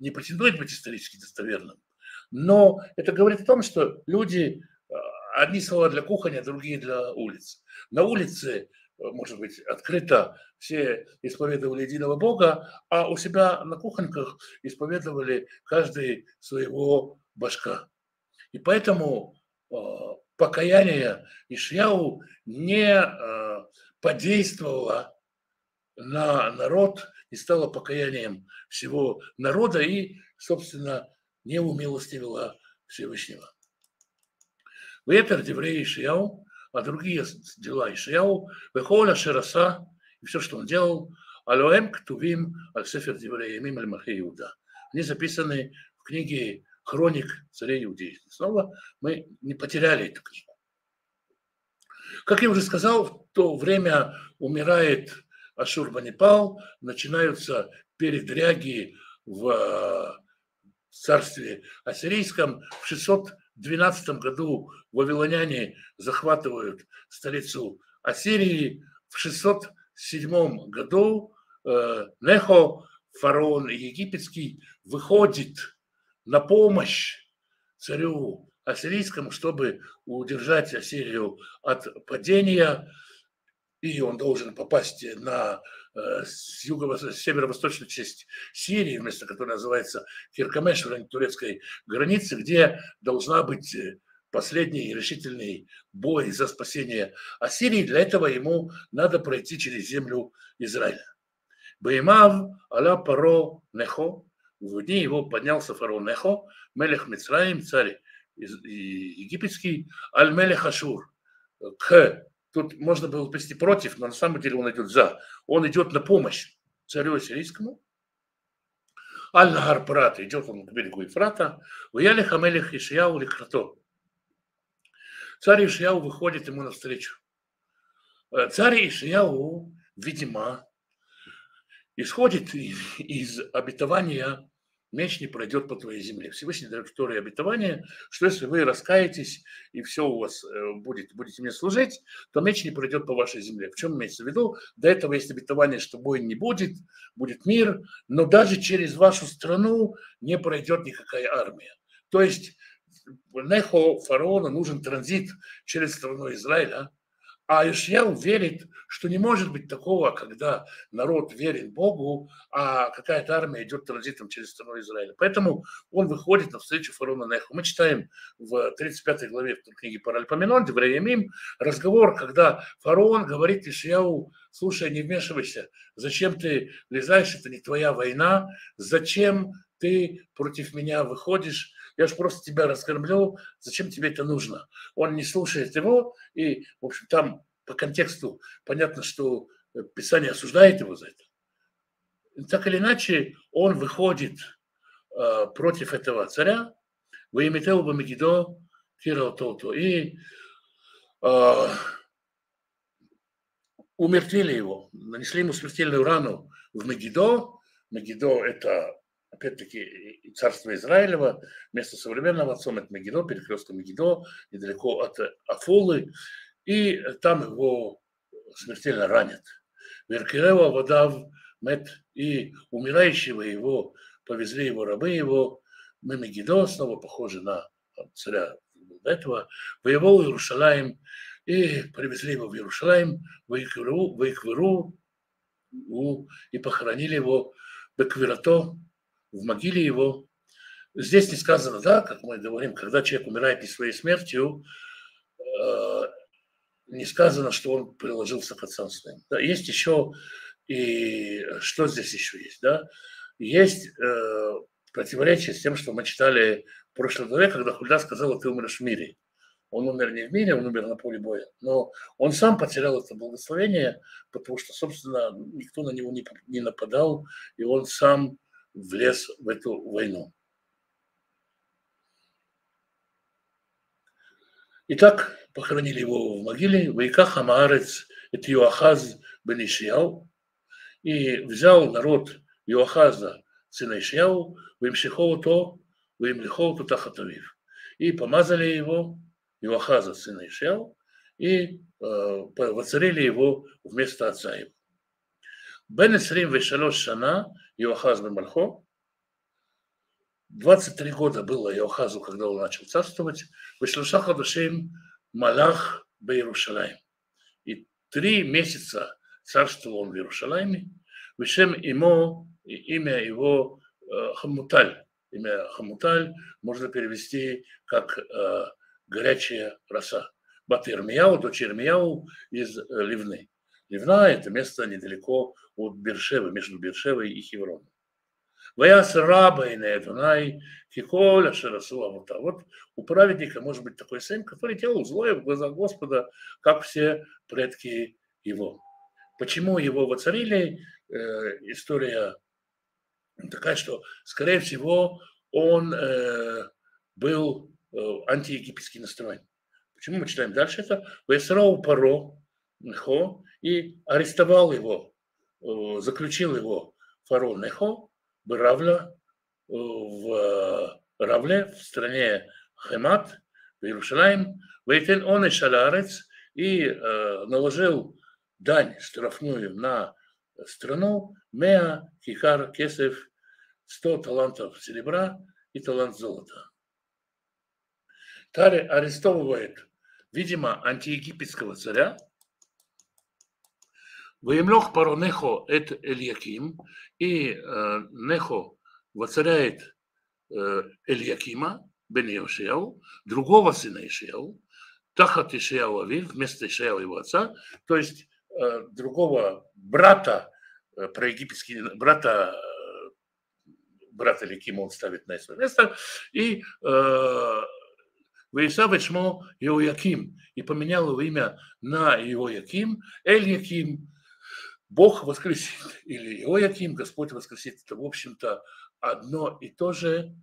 не претендует быть исторически достоверным, но это говорит о том, что люди, одни слова для кухни, а другие для улиц. На улице, может быть, открыто все исповедовали единого Бога, а у себя на кухоньках исповедовали каждый своего башка. И поэтому э, покаяние Ишьяу не э, подействовало на народ, не стало покаянием всего народа и, собственно, не умилостивило Всевышнего. Ветер деврей Ишьяу, а другие дела Ишьяу, вехоля шераса, и все, что он делал, алоэм ктувим аль сефер деврей ямим аль махе Иуда. Они записаны в книге Хроник царей Иудеи. Снова мы не потеряли эту книгу. Как я уже сказал, в то время умирает Ашурбанипал, начинаются передряги в царстве ассирийском. В шестьсот двенадцатом году вавилоняне захватывают столицу Ассирии. В шестьсот седьмом году э, Нехо, фараон египетский, выходит на помощь царю ассирийскому, чтобы удержать Ассирию от падения, и он должен попасть на э, юго- северо-восточную часть Сирии, место, которое называется Киркамеш, в районе турецкой границы, где должна быть последний решительный бой за спасение Ассирии. Для этого ему надо пройти через землю Израиля. Баимав аля паро Нехо, в дни его поднялся фараон Нехо, мелех Мицраим, царь египетский, аль-мелех Ашур, к. Тут можно было перевести против, но на самом деле он идет за. Он идет на помощь царю ассирийскому. Аль-Нагар Парат, идет он к берегу Ефрата. Уялих амелех Ишияу лихрато. Царь Ишияу выходит ему навстречу. Царь Ишияу, видимо, исходит из, из обетования: меч не пройдет по твоей земле. Всевышний дает в Торе обетование, что если вы раскаетесь и все у вас будет, будете мне служить, то меч не пройдет по вашей земле. В чем имеется в виду? До этого есть обетование, что бой не будет, будет мир, но даже через вашу страну не пройдет никакая армия. То есть Нехо, фараону, нужен транзит через страну Израиля. А Ишьяу верит, что не может быть такого, когда народ верен Богу, а какая-то армия идет транзитом через страну Израиля. Поэтому он выходит навстречу фараону Неху. Мы читаем в тридцать пятой главе книги Паральпоменон, Деврей Ямим, разговор, когда фараон говорит Ишьяу: слушай, не вмешивайся, зачем ты влезаешь, это не твоя война, зачем ты против меня выходишь, я же просто тебя раскормлю, зачем тебе это нужно? Он не слушает его, и, в общем, там по контексту понятно, что Писание осуждает его за это. Так или иначе, он выходит э, против этого царя, во имя Теуба Мегидо, Кираотото, и э, умертвили его, нанесли ему смертельную рану в Мегидо. Мегидо – это, опять-таки, царство Израилева, место современного отцом, это Мегидо, перекресток Мегидо, недалеко от Афулы, и там его смертельно ранят. Веркирева водав мет, и умирающего его повезли его рабы его, мы Мегидо, снова похоже на царя до этого, воевал в Иерушалаим, и привезли его в Иерушалаим, в Икверу, и похоронили его в Беквирато, в могиле его. Здесь не сказано, да, как мы говорим, когда человек умирает не своей смертью, э, не сказано, что он приложился к отцам своим. Да, есть еще, и что здесь еще есть, да? Есть э, противоречие с тем, что мы читали в прошлом главе, когда Хульда сказала: ты умрешь в мире. Он умер не в мире, он умер на поле боя. Но он сам потерял это благословение, потому что, собственно, никто на него не, не нападал, и он сам влез в эту войну. Итак, похоронили его в могиле. Вайках Амаарец это Йоахаз бен Ишияу. И взял народ Йоахаза, сына Ишияу, вимшихову-то, вимлихову-то тахатавив. И помазали его, Йоахаза, сына Ишияу, и э, воцарили его вместо отца его. Бен Исрим вешалош шана Йоахаз бен Мальхо. двадцать три года было Иоахазу, когда он начал царствовать. Вешлуша ходашим малах бе-Иерушалаим. И три месяца царствовал он в Иерушалайме. Вишем имо, имя его Хамуталь. Имя Хамуталь можно перевести как э, горячая роса. Бат Ирмияу, дочь Ирмияу из э, Ливны. Ливна – это место недалеко от Бершевы, между Бершевой и Хевроном. Ваяс раба и наэдунай, киколя шарасу авута. Вот у праведника может быть такой сын, который делал злое в глазах Господа, как все предки его. Почему его воцарили? Э, история такая, что, скорее всего, он э, был э, антиегипетски настроен. Почему мы читаем дальше это? Весрау Паро Нехо и арестовал его, э, заключил его фараон Нехо в Равля, в Равле, в стране Хемат, в Иерушалаим, Вейтен он и Шаларец, и э, наложил дань штрафную на страну Меа Кихар Кесев, сто талантов серебра и талант золота. Царь арестовывает, видимо, антиегипетского царя. Воемлох паро Нехо эт Эльяким, и э, Нехо воцаряет э, Эльякима, бен Иошияу, другого сына Ишияу, Тахат Ишияу Авив, вместо Ишияу его отца, то есть э, другого брата, э, проегипетский, брата, э, брата Эльякима он ставит на свое место, и э, Ваисав Ишмо Иояким, и поменял его имя на Иояким, Эльяким, Бог воскресит, или Иояким, Господь воскресит. Это, в общем-то, одно и то же,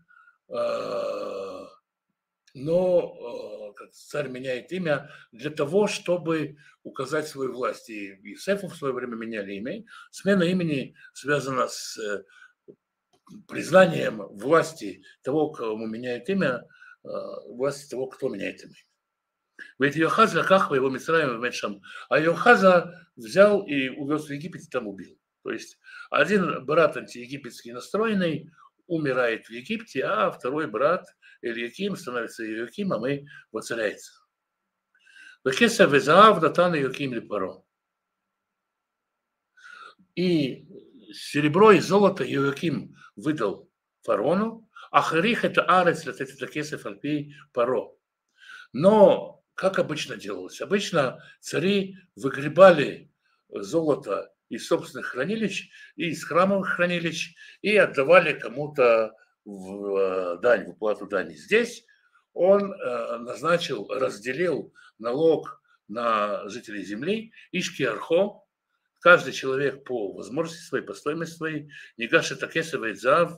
но как царь меняет имя для того, чтобы указать свою власть. И Иосифу в свое время меняли имя. Смена имени связана с признанием власти того, кому меняет имя, власти того, кто меняет имя. Ведь Иохаз лаках его Мицраим в Медшам, а Иохаза взял и увез в Египет и там убил. То есть один брат антиегипетский настроенный умирает в Египте, а второй брат Эльяким становится Иоакимом и воцаряется. Векеса везаав датан Иоаким лепаро. И серебро и золото Иоаким выдал фараону, а харих это арец это кесев альпи паро. Но как обычно делалось? Обычно цари выгребали золото из собственных хранилищ и из храмовых хранилищ и отдавали кому-то в дань, в уплату дани. Здесь он назначил, разделил налог на жителей земли, ишки архо, каждый человек по возможности своей, по стоимости своей, негаши такесовый зав,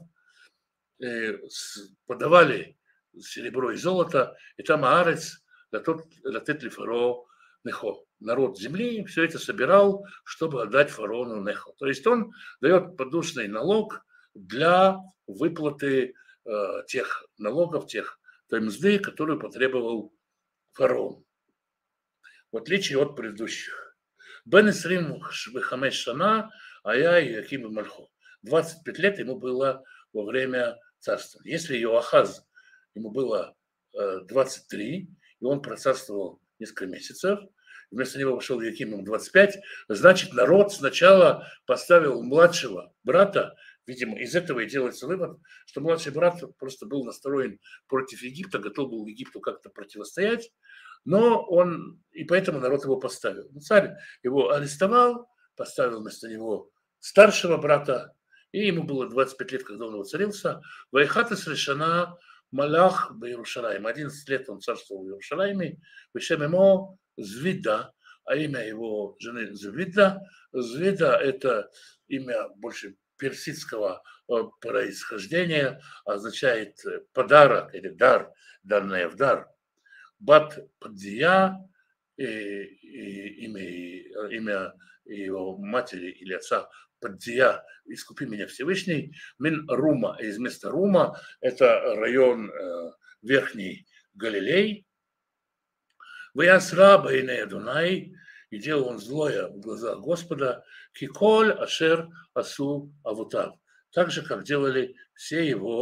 подавали серебро и золото, и там аарец, латет ли фаро Нехо. Народ земли все это собирал, чтобы отдать фараону Нехо. То есть он дает подушный налог для выплаты э, тех налогов, тех той мзды, которую потребовал фараон. В отличие от предыдущих. Бен Исрим Хамеш Шана, а я Иоаким и Мальхо. двадцать пять лет ему было во время царства. Если Иоахаз, ему было э, двадцать три, и он процарствовал несколько месяцев, вместо него пошел Иоаким, ему двадцать пять, значит, народ сначала поставил младшего брата, видимо, из этого и делается вывод, что младший брат просто был настроен против Египта, готов был Египту как-то противостоять, но он, и поэтому народ его поставил. Но царь его арестовал, поставил вместо него старшего брата, и ему было двадцать пять лет, когда он воцарился. Вайхатас решена Малах в Иерушалайме. одиннадцать лет он царствовал в Иерушалайме. Вишем ему Звида, а имя его жены Звида. Звида – это имя больше персидского происхождения, означает подарок или дар, данное в дар. Бат Падзия, и, и, имя, имя его матери или отца Падзия, искупи меня Всевышний, Мин Рума, из места Рума, это район э, Верхний Галилей. Ваясра Байне Дунай, и делал он злое в глазах Господа, Киколь Ашер Асу Авутав, так же, как делали все его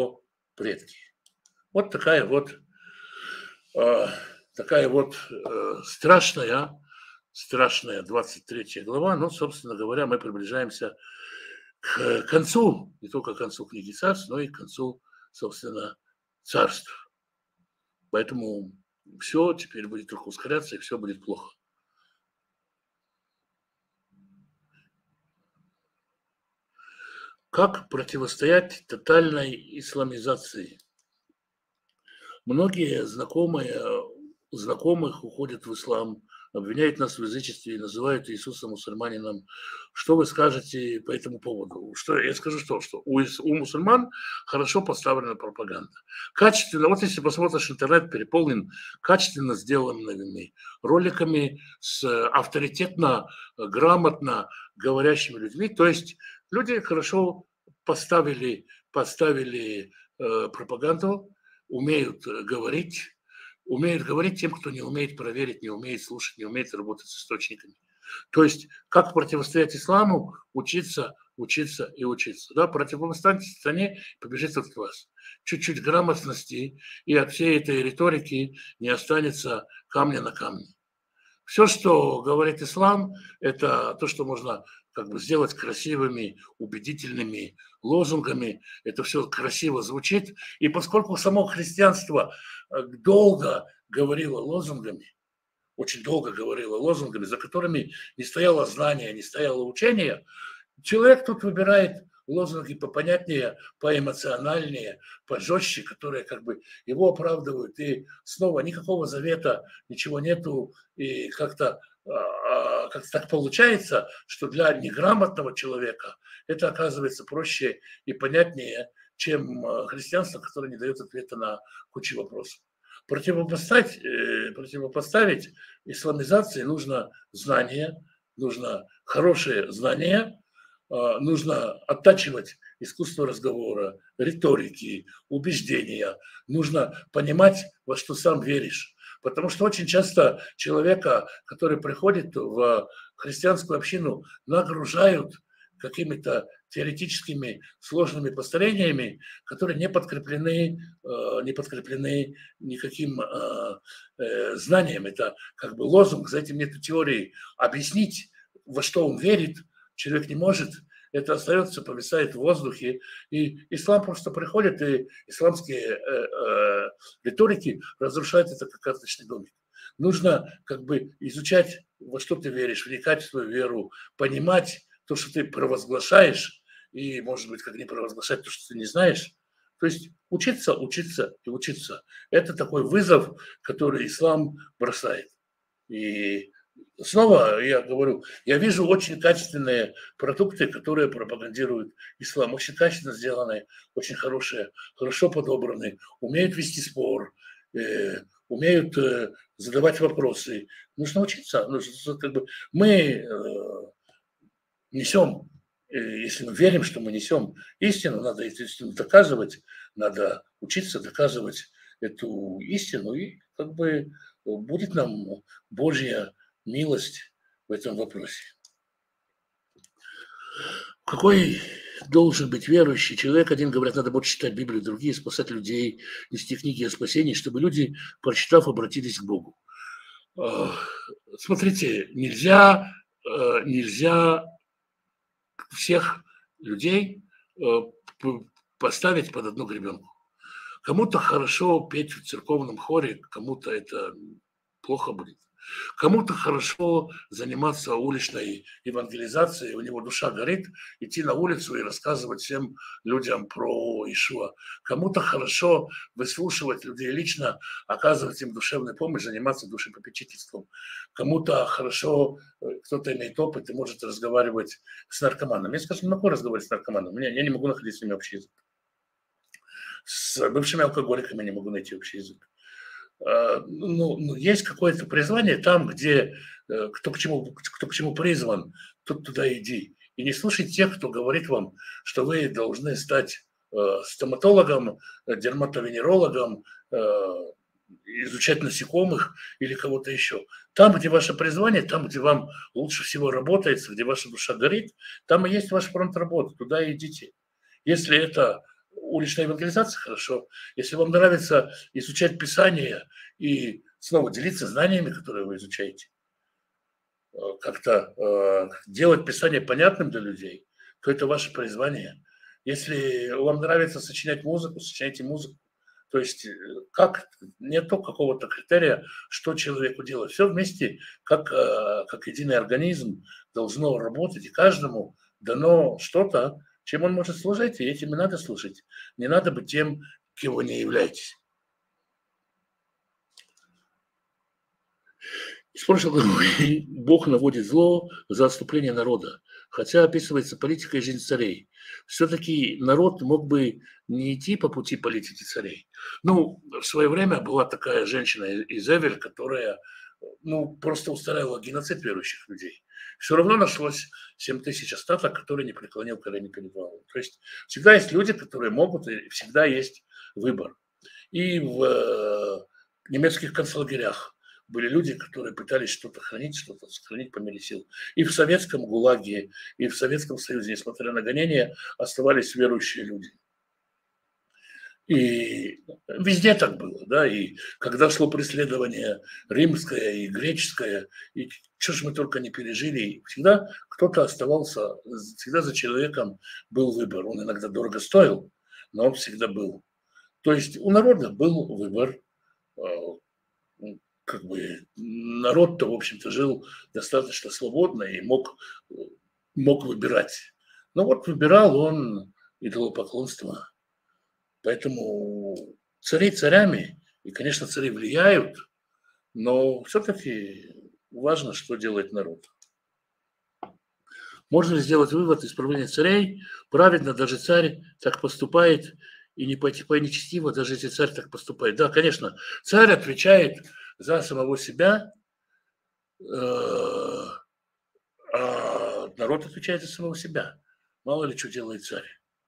предки. Вот такая вот, э, такая вот э, страшная, страшная двадцать третья глава. Ну, собственно говоря, мы приближаемся к концу, не только к концу книги Царств, но и к концу, собственно, царств. Поэтому все теперь будет только ускоряться, и все будет плохо. Как противостоять тотальной исламизации? Многие знакомые, знакомых уходят в ислам, обвиняют нас в язычестве и называют Иисуса мусульманином. Что вы скажете по этому поводу? Что, я скажу, что, что у, у мусульман хорошо поставлена пропаганда. Качественно, вот если посмотришь, интернет переполнен качественно сделанными роликами с авторитетно, грамотно говорящими людьми. То есть люди хорошо поставили, поставили э, пропаганду, умеют говорить, умеют говорить тем, кто не умеет проверить, не умеет слушать, не умеет работать с источниками. То есть как противостоять исламу, учиться, учиться и учиться. Да, противостоять стране побежит от вас. Чуть-чуть грамотности, и от всей этой риторики не останется камня на камне. Все, что говорит ислам, это то, что можно как бы сделать красивыми, убедительными лозунгами. Это все красиво звучит. И поскольку само христианство долго говорило лозунгами, очень долго говорило лозунгами, за которыми не стояло знание, не стояло учение, человек тут выбирает лозунги попонятнее, поэмоциональнее, пожестче, которые как бы его оправдывают. И снова никакого завета, ничего нету. И как-то как так получается, что для неграмотного человека это оказывается проще и понятнее, чем христианство, которое не дает ответа на кучу вопросов. Противопоставить, противопоставить исламизации нужно знание, нужно хорошее знание, нужно оттачивать искусство разговора, риторики, убеждения. Нужно понимать, во что сам веришь. Потому что очень часто человека, который приходит в христианскую общину, нагружают какими-то теоретическими сложными построениями, которые не подкреплены, не подкреплены никаким знанием. Это как бы лозунг, за этим нет теории. Объяснить, во что он верит, человек не может. Это остается, повисает в воздухе. И ислам просто приходит, и исламские э, э, риторики разрушают это как карточный домик. Нужно как бы изучать, во что ты веришь, вникать в свою веру, понимать то, что ты провозглашаешь, и, может быть, как не провозглашать то, что ты не знаешь. То есть учиться, учиться и учиться. Это такой вызов, который ислам бросает. И снова я говорю, я вижу очень качественные продукты, которые пропагандируют ислам, очень качественно сделанные, очень хорошие, хорошо подобранные, умеют вести спор, э, умеют э, задавать вопросы. Нужно учиться. Нужно, как бы, мы э, несем, э, если мы верим, что мы несем истину, надо эту истину доказывать, надо учиться доказывать эту истину, и как бы будет нам Божья милость в этом вопросе. Какой должен быть верующий человек? Один говорят, надо больше читать Библию, другие спасать людей, нести книги о спасении, чтобы люди, прочитав, обратились к Богу. Смотрите, нельзя, нельзя всех людей поставить под одну гребенку. Кому-то хорошо петь в церковном хоре, кому-то это плохо будет. Кому-то хорошо заниматься уличной евангелизацией, у него душа горит, идти на улицу и рассказывать всем людям про Иешуа. Кому-то хорошо выслушивать людей лично, оказывать им душевную помощь, заниматься душепопечительством. Кому-то хорошо, кто-то имеет опыт и может разговаривать с наркоманом. Я скажу, не могу разговаривать с наркоманом, я не могу находить с ними общий язык. С бывшими алкоголиками не могу найти общий язык. Ну, ну, есть какое-то призвание там, где кто к чему, кто к чему призван, тот туда иди. И не слушайте тех, кто говорит вам, что вы должны стать стоматологом, дерматовенерологом, изучать насекомых или кого-то еще. Там, где ваше призвание, там, где вам лучше всего работается, где ваша душа горит, там и есть ваш фронт работы, туда идите. Если это уличная евангелизация, хорошо. Если вам нравится изучать Писание и снова делиться знаниями, которые вы изучаете, как-то э, делать Писание понятным для людей, то это ваше призвание. Если вам нравится сочинять музыку, сочиняйте музыку. То есть как, нету какого-то критерия, что человеку делать. Все вместе, как, э, как единый организм, должно работать, и каждому дано что-то, чем он может служить, и этим и надо служить. Не надо быть тем, кем вы не являетесь. Из прошлой главы Бог наводит зло за отступление народа, хотя описывается политика и жизнь царей. Все-таки народ мог бы не идти по пути политики царей. Ну, в свое время была такая женщина Изавель, которая ну, просто устраивала геноцид верующих людей. Все равно нашлось семь тысяч остаток, которые не преклонил колени перед Ваалом. То есть всегда есть люди, которые могут, и всегда есть выбор. И в немецких концлагерях были люди, которые пытались что-то хранить, что-то сохранить по мере сил. И в советском ГУЛАГе, и в Советском Союзе, несмотря на гонения, оставались верующие люди. И везде так было, да, и когда шло преследование римское и греческое, и что ж мы только не пережили, всегда кто-то оставался, всегда за человеком был выбор. Он иногда дорого стоил, но он всегда был. То есть у народа был выбор, как бы народ-то, в общем-то, жил достаточно свободно и мог, мог выбирать. Но вот выбирал он идолопоклонство. Поэтому цари царями, и, конечно, цари влияют, но все-таки важно, что делает народ. Можно ли сделать вывод из правления царей? Праведно даже царь так поступает, и не пойти по нечестиво, даже если царь так поступает. Да, конечно, царь отвечает за самого себя, а народ отвечает за самого себя. Мало ли что делает царь.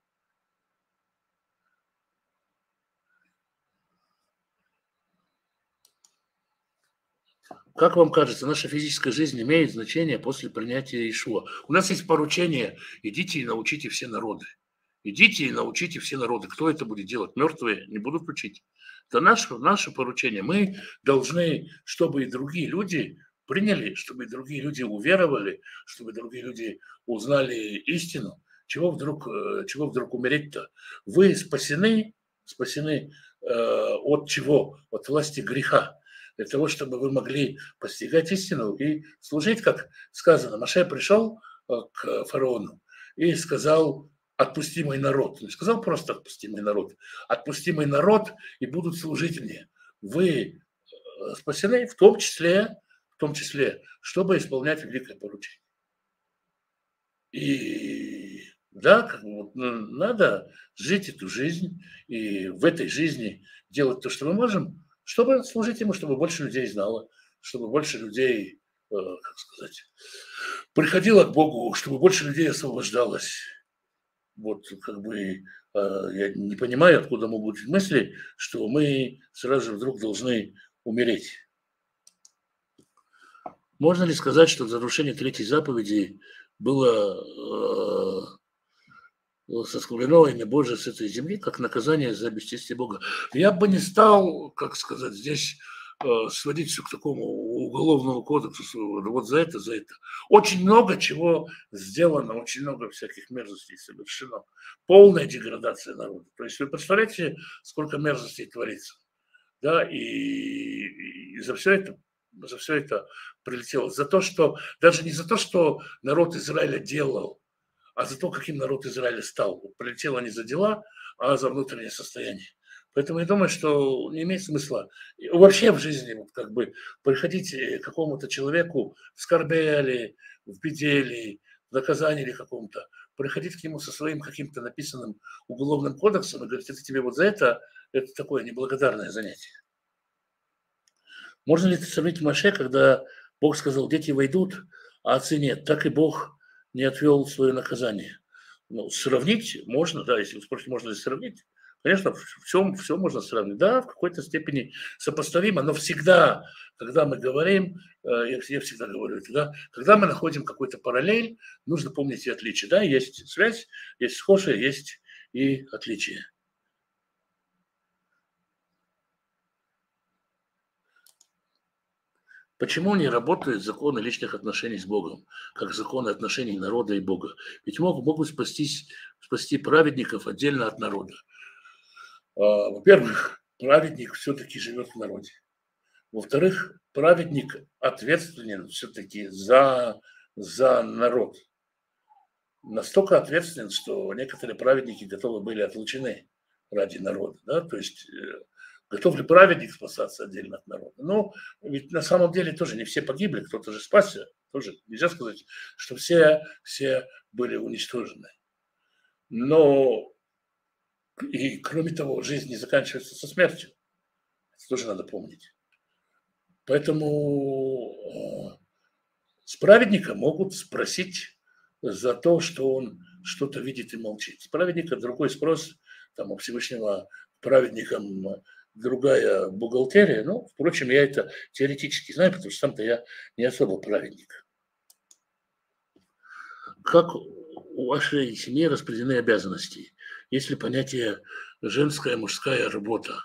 Как вам кажется, наша физическая жизнь имеет значение после принятия Иешуа? У нас есть поручение: идите и научите все народы. Идите и научите все народы. Кто это будет делать? Мертвые не будут учить. Это наше, наше поручение. Мы должны, чтобы и другие люди приняли, чтобы и другие люди уверовали, чтобы другие люди узнали истину. Чего вдруг, чего вдруг умереть-то? Вы спасены, спасены э, от чего? От власти греха. Для того, чтобы вы могли постигать истину и служить, как сказано. Моше пришел к фараону и сказал: отпусти мой народ. Не сказал просто: отпусти мой народ. Отпусти мой народ, и будут служить мне. Вы спасены в том числе, в том числе, чтобы исполнять великое поручение. И да, как бы, вот, надо жить эту жизнь, и в этой жизни делать то, что мы можем, чтобы служить ему, чтобы больше людей знало, чтобы больше людей, э, как сказать, приходило к Богу, чтобы больше людей освобождалось. Вот как бы э, я не понимаю, откуда могут быть мысли, что мы сразу же вдруг должны умереть. Можно ли сказать, что за нарушение третьей заповеди было э, соскублено имя Божие с этой земли, как наказание за бесчестие Бога? Я бы не стал, как сказать, здесь э, сводить все к такому уголовному кодексу, вот за это, за это. Очень много чего сделано, очень много всяких мерзостей совершено. Полная деградация народа. То есть вы представляете, сколько мерзостей творится? Да, и, и за все это за все это прилетело. За то, что, даже не за то, что народ Израиля делал, а за то, каким народ Израиля стал. Прилетело не за дела, а за внутреннее состояние. Поэтому я думаю, что не имеет смысла вообще в жизни вот как бы приходить к какому-то человеку в скорбели, в беде, в наказании или каком-то, приходить к нему со своим каким-то написанным уголовным кодексом и говорить: это тебе вот за это, это такое неблагодарное занятие. Можно ли это сравнить Моше, когда Бог сказал: дети войдут, а отцы нет? Так и Бог не отвел свое наказание. Ну, сравнить можно, да, если вы спросите, можно ли сравнить, конечно, все, все можно сравнить. Да, в какой-то степени сопоставимо, но всегда, когда мы говорим, я, я всегда говорю это, да, когда мы находим какой-то параллель, нужно помнить и отличия. Да, есть связь, есть схожие, есть и отличия. Почему не работают законы личных отношений с Богом, как законы отношений народа и Бога? Ведь могут, могут спастись, спасти праведников отдельно от народа. Во-первых, праведник все-таки живет в народе. Во-вторых, праведник ответственен все-таки за, за народ. Настолько ответственен, что некоторые праведники готовы были отлучены ради народа. Да? То есть готов ли праведник спасаться отдельно от народа? Ну, ведь на самом деле тоже не все погибли, кто-то же спасся. Тоже нельзя сказать, что все, все были уничтожены. Но и кроме того, жизнь не заканчивается со смертью. Это тоже надо помнить. Поэтому с праведника могут спросить за то, что он что-то видит и молчит. С праведника другой спрос, там у Всевышнего праведникам другая бухгалтерия. Ну, впрочем, я это теоретически знаю, потому что сам-то я не особо праведник. Как у вашей семьи распределены обязанности? Есть ли понятие женская, мужская работа?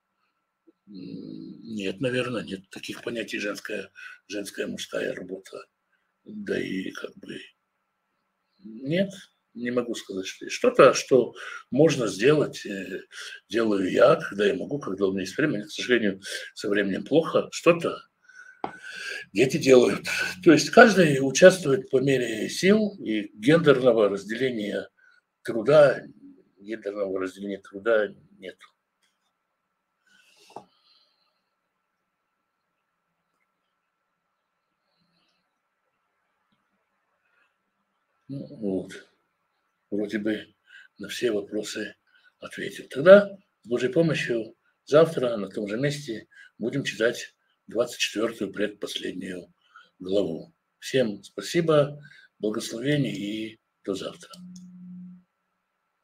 Нет, наверное, нет таких понятий женская, женская, мужская работа. Да и как бы нет, не могу сказать, что что-то, что можно сделать, делаю я, когда я могу, когда у меня есть время. К сожалению, со временем плохо. Что-то дети делают. То есть каждый участвует по мере сил, и гендерного разделения труда, гендерного разделения труда нет. Ну, вот. Вроде бы на все вопросы ответил. Тогда с Божьей помощью завтра на том же месте будем читать двадцать четвёртую предпоследнюю главу. Всем спасибо, благословений и до завтра.